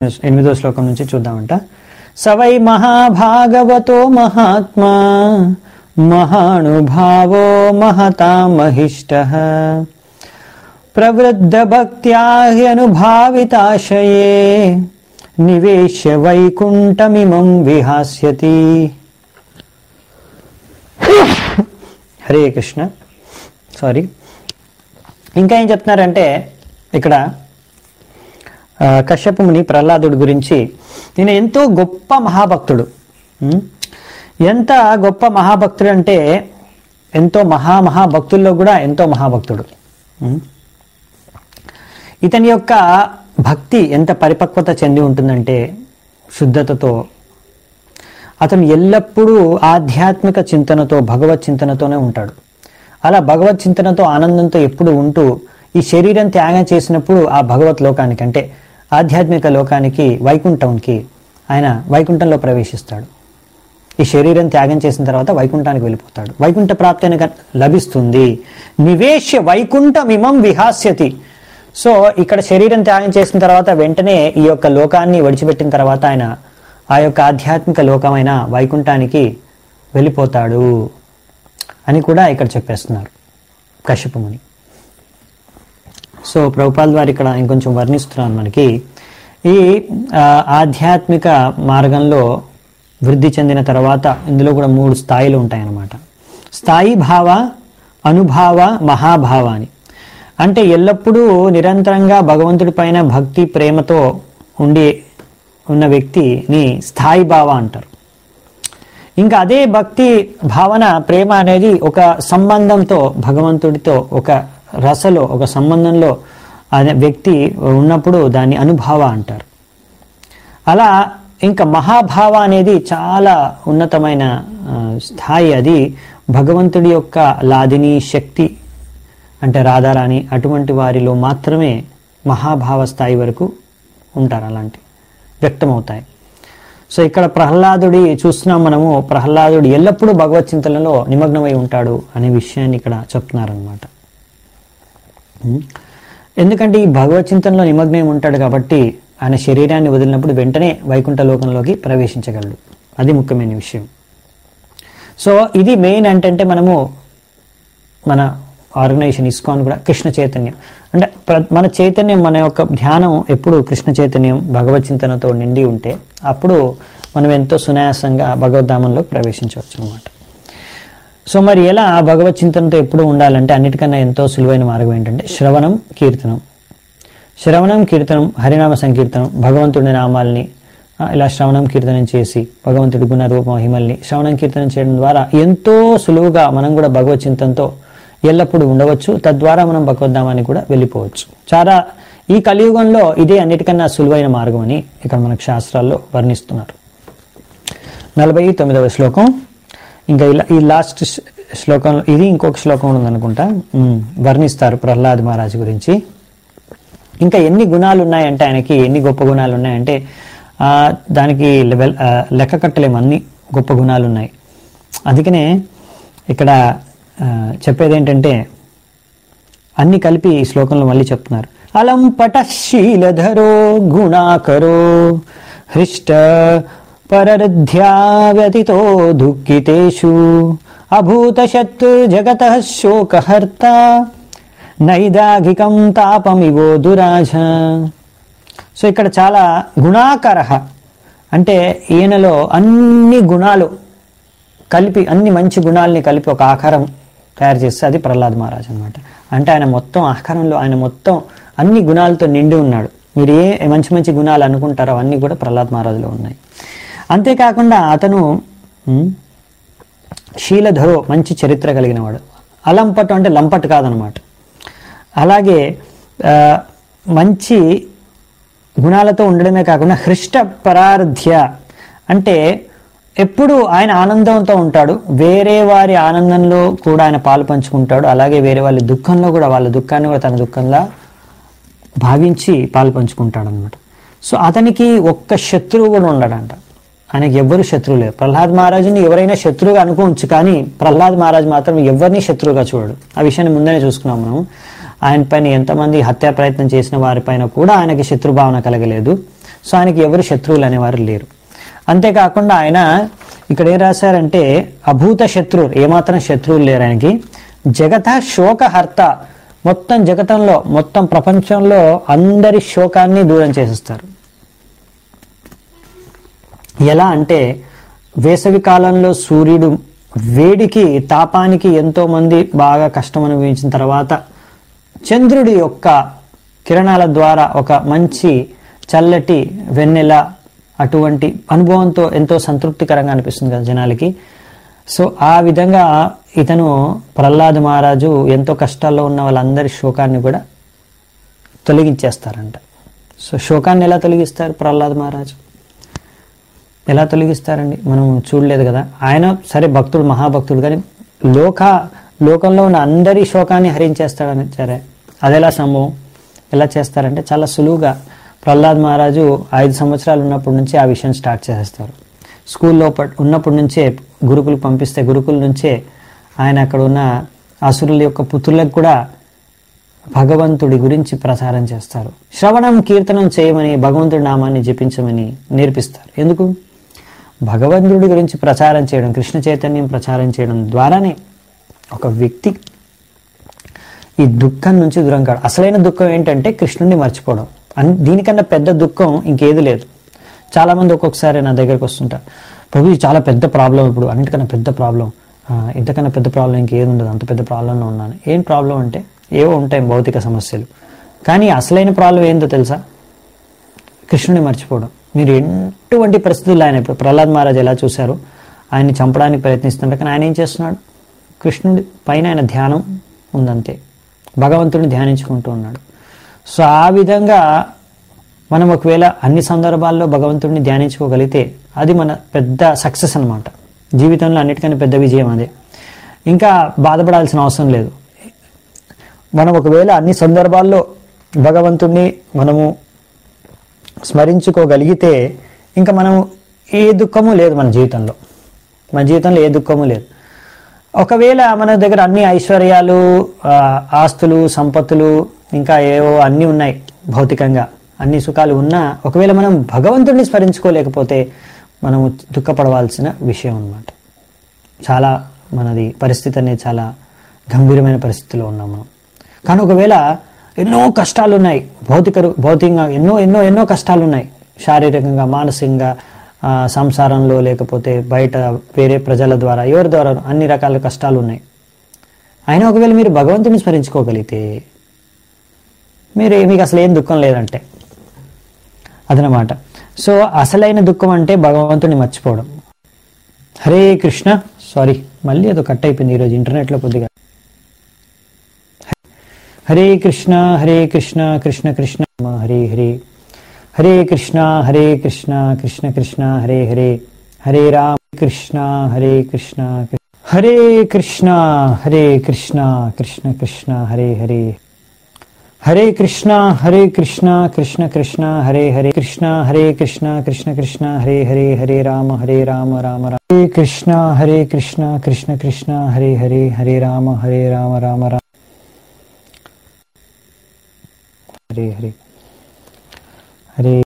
8వ శ్లోకం నుంచి చూద్దామంట. సవై మహాభాగవతో మహాత్మా మహానుభావో మహతాం మహిష్టః ప్రవృద్ధ భక్త్యా హ్యనుభావితాశయే నివేశ్య వైకుంఠమిమం విహాస్యతి. హరే కృష్ణ. సారీ, ఇంకా ఏం చెప్తున్నారంటే ఇక్కడ కశ్యప ముని ప్రహ్లాదుడి గురించి, ఈయన ఎంతో గొప్ప మహాభక్తుడు. ఎంత గొప్ప మహాభక్తుడు అంటే ఎంతో మహాభక్తుల్లో కూడా ఎంతో మహాభక్తుడు. ఇతని యొక్క భక్తి ఎంత పరిపక్వత చెంది ఉంటుందంటే శుద్ధతతో అతను ఎల్లప్పుడూ ఆధ్యాత్మిక చింతనతో భగవత్ చింతనతోనే ఉంటాడు. అలా భగవత్ చింతనతో ఆనందంతో ఎప్పుడు ఉంటూ ఈ శరీరం త్యాగం చేసినప్పుడు ఆ భగవత్ లోకానికి అంటే ఆధ్యాత్మిక లోకానికి వైకుంఠంకి ఆయన వైకుంఠంలో ప్రవేశిస్తాడు. ఈ శరీరం త్యాగం చేసిన తర్వాత వైకుంఠానికి వెళ్ళిపోతాడు. వైకుంఠ ప్రాప్తి అనేది లభిస్తుంది. నివేశ్య వైకుంఠమిమం విహాస్యతి. సో ఇక్కడ శరీరం త్యాగం చేసిన తర్వాత వెంటనే ఈ యొక్క లోకాన్ని విడిచిపెట్టిన తర్వాత ఆయన ఆ యొక్క ఆధ్యాత్మిక లోకమైన వైకుంఠానికి వెళ్ళిపోతాడు అని కూడా ఇక్కడ చెప్పేస్తున్నారు కశ్యప ముని. సో ప్రభుపాల్ వారు ఇక్కడ ఇంకొంచెం వర్ణిస్తున్నారు మనకి. ఈ ఆధ్యాత్మిక మార్గంలో వృద్ధి చెందిన తర్వాత ఇందులో కూడా 3 స్థాయిలు ఉంటాయన్నమాట. స్థాయి భావ, అనుభావ, మహాభావ అని. అంటే ఎల్లప్పుడూ నిరంతరంగా భగవంతుడి పైన భక్తి ప్రేమతో ఉన్న వ్యక్తిని స్థాయి భావ అంటారు. ఇంకా అదే భక్తి భావన ప్రేమ అనేది ఒక సంబంధంతో భగవంతుడితో ఒక రసలో ఒక సంబంధంలో అనే వ్యక్తి ఉన్నప్పుడు దాన్ని అనుభావ అంటారు. అలా ఇంకా మహాభావ అనేది చాలా ఉన్నతమైన స్థాయి. అది భగవంతుడి యొక్క లాదిని శక్తి అంటే రాధారాణి అటువంటి వారిలో మాత్రమే మహాభావ స్థాయి వరకు ఉంటారు, అలాంటి వ్యక్తమవుతాయి. సో ఇక్కడ ప్రహ్లాదుడి చూస్తున్నాం మనము. ప్రహ్లాదుడు ఎల్లప్పుడూ భగవత్ చింతనలో నిమగ్నమై ఉంటాడు అనే విషయాన్ని ఇక్కడ చెప్తున్నారనమాట. ఎందుకంటే ఈ భగవత్ చింతనలో నిమగ్నం ఉంటాడు కాబట్టి ఆయన శరీరాన్ని వదిలినప్పుడు వెంటనే వైకుంఠ లోకంలోకి ప్రవేశించగలడు. అది ముఖ్యమైన విషయం. సో ఇది మెయిన్ అంటే మనము మన ఆర్గనైజేషన్ ఇస్కాన్ కూడా కృష్ణ చైతన్యం అంటే మన చైతన్యం మన యొక్క ధ్యానం ఎప్పుడు కృష్ణ చైతన్యం భగవత్ చింతనతో నిండి ఉంటే అప్పుడు మనం ఎంతో సునాయాసంగా భగవద్ధామంలో ప్రవేశించవచ్చు అన్నమాట. సో మరి ఎలా భగవత్ చింతనతో ఎప్పుడు ఉండాలంటే అన్నిటికన్నా ఎంతో సులువైన మార్గం ఏంటంటే శ్రవణం కీర్తనం. శ్రవణం కీర్తనం, హరినామ సంకీర్తనం, భగవంతుడి నామాల్ని ఇలా శ్రవణం కీర్తనం చేసి భగవంతుడి గుణ రూప మహిమల్ని శ్రవణం కీర్తనం చేయడం ద్వారా ఎంతో సులువుగా మనం కూడా భగవత్ చింతనతో ఎల్లప్పుడూ ఉండవచ్చు. తద్వారా మనం భగవద్ధామానికి కూడా వెళ్ళిపోవచ్చు. చాలా ఈ కలియుగంలో ఇదే అన్నిటికన్నా సులువైన మార్గం అని ఇక్కడ మనకు శాస్త్రాల్లో వర్ణిస్తున్నారు. 49వ శ్లోకం. ఇంకా ఇలా ఈ లాస్ట్ శ్లోకంలో ఇది ఇంకొక శ్లోకం ఉందనుకుంటా, వర్ణిస్తారు ప్రహ్లాద్ మహారాజ్ గురించి. ఇంకా ఎన్ని గుణాలు ఉన్నాయంటే ఆయనకి ఎన్ని గొప్ప గుణాలు ఉన్నాయంటే దానికి లెక్క కట్టలేము, అన్ని గొప్ప గుణాలు ఉన్నాయి. అందుకనే ఇక్కడ చెప్పేది ఏంటంటే అన్ని కలిపి ఈ శ్లోకంలో మళ్ళీ చెప్తున్నారు. అలం పటశీలధరో గుణాకరో హృష్ట పరరుధ్యా వ్యతితో దుఃఖితేషు అభూత శత్రు జగతః శోకహర్త నైదాఘికం తాపమివో దురాజ. సో ఇక్కడ చాలా గుణాకర అంటే ఈయనలో అన్ని గుణాలు కలిపి అన్ని మంచి గుణాలని కలిపి ఒక ఆకారం తయారు చేస్తే అది ప్రహ్లాద్ మహారాజ్ అనమాట. అంటే ఆయన మొత్తం ఆకారంలో ఆయన మొత్తం అన్ని గుణాలతో నిండి ఉన్నాడు. మీరు ఏ మంచి మంచి గుణాలు అనుకుంటారో అవన్నీ కూడా ప్రహ్లాద్ మహారాజ్లో ఉన్నాయి. అంతేకాకుండా అతను శీలధరో మంచి చరిత్ర కలిగిన వాడు. అలంపటు అంటే లంపటు కాదనమాట. అలాగే మంచి గుణాలతో ఉండడమే కాకుండా హృష్ట పరార్థ్య అంటే ఎప్పుడు ఆయన ఆనందంతో ఉంటాడు. వేరే వారి ఆనందంలో కూడా ఆయన పాలు పంచుకుంటాడు. అలాగే వేరే వాళ్ళ దుఃఖంలో కూడా వాళ్ళ దుఃఖాన్ని కూడా తన దుఃఖంలా భావించి పాలు పంచుకుంటాడు అనమాట. సో అతనికి ఒక్క శత్రువు కూడా ఉండడంట. ఆయనకి ఎవ్వరు శత్రువు లేరు. ప్రహ్లాద్ మహారాజుని ఎవరైనా శత్రువుగా అనుకోవచ్చు, కానీ ప్రహ్లాద్ మహారాజు మాత్రం ఎవరిని శత్రువుగా చూడడు. ఆ విషయాన్ని ముందనే చూసుకున్నాం మనం. ఆయన పైన ఎంతమంది హత్యా ప్రయత్నం చేసిన వారిపైన కూడా ఆయనకి శత్రుభావన కలగలేదు. సో ఆయనకి ఎవరు శత్రువులు అనేవారు లేరు. అంతేకాకుండా ఆయన ఇక్కడ ఏం రాశారంటే అభూత శత్రువు, ఏమాత్రం శత్రువులు లేరు ఆయనకి. జగత శోకహర్త, మొత్తం జగతంలో మొత్తం ప్రపంచంలో అందరి శోకాన్ని దూరం చేసేస్తారు. ఎలా అంటే వేసవి కాలంలో సూర్యుడు వేడికి తాపానికి ఎంతో మంది బాగా కష్టం అనుభవించిన తర్వాత చంద్రుడి యొక్క కిరణాల ద్వారా ఒక మంచి చల్లటి వెన్నెల అటువంటి అనుభవంతో ఎంతో సంతృప్తికరంగా అనిపిస్తుంది కదా జనాలకి. సో ఆ విధంగా ఇతను ప్రహ్లాద మహారాజు ఎంతో కష్టాల్లో ఉన్న వాళ్ళందరి శోకాన్ని కూడా తొలగించేస్తారంట. సో శోకాన్ని ఎలా తొలగిస్తారు ప్రహ్లాద మహారాజు? ఎలా తొలగిస్తారండి? మనం చూడలేదు కదా. ఆయన సరే భక్తుడు, మహాభక్తుడు, కానీ లోకంలో ఉన్న అందరి శోకాన్ని హరించేస్తాడని సరే అది ఎలా సంభవం? ఎలా చేస్తారంటే చాలా సులువుగా ప్రహ్లాద్ మహారాజు 5 సంవత్సరాలు ఉన్నప్పటి నుంచి ఆ విషయం స్టార్ట్ చేసేస్తారు. స్కూల్లో ఉన్నప్పటి నుంచే గురుకులు పంపిస్తే గురుకుల నుంచే ఆయన అక్కడ ఉన్న అసురుల యొక్క పుత్రులకు కూడా భగవంతుడి గురించి ప్రచారం చేస్తారు. శ్రవణం కీర్తనం చేయమని, భగవంతుడి నామాన్ని జపించమని నేర్పిస్తారు. ఎందుకు? భగవంతుడి గురించి ప్రచారం చేయడం, కృష్ణ చైతన్యం ప్రచారం చేయడం ద్వారానే ఒక వ్యక్తి ఈ దుఃఖం నుంచి దూరం కాడు. అసలైన దుఃఖం ఏంటంటే కృష్ణుడిని మర్చిపోవడం. దీనికన్నా పెద్ద దుఃఖం ఇంకేది లేదు. చాలామంది ఒక్కొక్కసారి నా దగ్గరకు వస్తుంటారు, ప్రభు ఇది చాలా పెద్ద ప్రాబ్లం, ఇప్పుడు అన్నిటికన్నా పెద్ద ప్రాబ్లం, ఇంతకన్నా పెద్ద ప్రాబ్లం ఇంకేది ఉండదు, అంత పెద్ద ప్రాబ్లంలో ఉన్నాను. ఏం ప్రాబ్లం అంటే ఏవో ఉంటాయి భౌతిక సమస్యలు, కానీ అసలైన ప్రాబ్లం ఏందో తెలుసా? కృష్ణుడిని మర్చిపోవడం. మీరు ఎటువంటి పరిస్థితుల్లో ఆయన ప్రహ్లాద్ మహారాజ్ ఎలా చూశారు, ఆయన్ని చంపడానికి ప్రయత్నిస్తుంటారు, కానీ ఆయన ఏం చేస్తున్నాడు? కృష్ణుడి పైన ఆయన ధ్యానం ఉందంతే, భగవంతుడిని ధ్యానించుకుంటూ ఉన్నాడు. సో ఆ విధంగా మనం ఒకవేళ అన్ని సందర్భాల్లో భగవంతుడిని ధ్యానించుకోగలిగితే అది మన పెద్ద సక్సెస్ అన్నమాట. జీవితంలో అన్నిటికన్నా పెద్ద విజయం అదే. ఇంకా బాధపడాల్సిన అవసరం లేదు. మనం ఒకవేళ అన్ని సందర్భాల్లో భగవంతుడిని మనము స్మరించుకోగలిగితే ఇంకా మనం ఏ దుఃఖము లేదు మన జీవితంలో ఏ దుఃఖము లేదు. ఒకవేళ మన దగ్గర అన్ని ఐశ్వర్యాలు, ఆస్తులు, సంపత్తులు, ఇంకా ఏవో అన్నీ ఉన్నాయి, భౌతికంగా అన్ని సుఖాలు ఉన్నా ఒకవేళ మనం భగవంతుడిని స్మరించుకోలేకపోతే మనము దుఃఖపడవలసిన విషయం అన్నమాట. చాలా మనది పరిస్థితి అనేది చాలా గంభీరమైన పరిస్థితిలో ఉన్నాం మనం. కానీ ఒకవేళ ఎన్నో కష్టాలు ఉన్నాయి, భౌతికంగా ఎన్నో ఎన్నో ఎన్నో కష్టాలు ఉన్నాయి, శారీరకంగా, మానసికంగా, సంసారంలో, లేకపోతే బయట వేరే ప్రజల ద్వారా, ఎవరి ద్వారా అన్ని రకాల కష్టాలు ఉన్నాయి. అయినా ఒకవేళ మీరు భగవంతుని స్మరించుకోగలిగితే మీకు అసలు ఏం దుఃఖం లేదంటే అదనమాట. సో అసలైన దుఃఖం అంటే భగవంతుని మర్చిపోవడం. హరే కృష్ణ. సారీ, మళ్ళీ ఏదో కట్ అయిపోయింది ఈరోజు ఇంటర్నెట్లో కొద్దిగా. హరే కృష్ణ కృష్ణ కృష్ణ హరే హరే, హరే కృష్ణ కృష్ణ కృష్ణ హరే హరే, హరే రామ కృష్ణ కృష్ణ హరే కృష్ణ కృష్ణ కృష్ణ హరే హరే, హరే కృష్ణ కృష్ణ కృష్ణ హరే హరే, కృష్ణ కృష్ణ కృష్ణ హరే హరే, హరే రామ రామ రామ, హరే కృష్ణ కృష్ణ కృష్ణ హరే హరే, హరే రామ రామ రామ, హరే హరే, హరే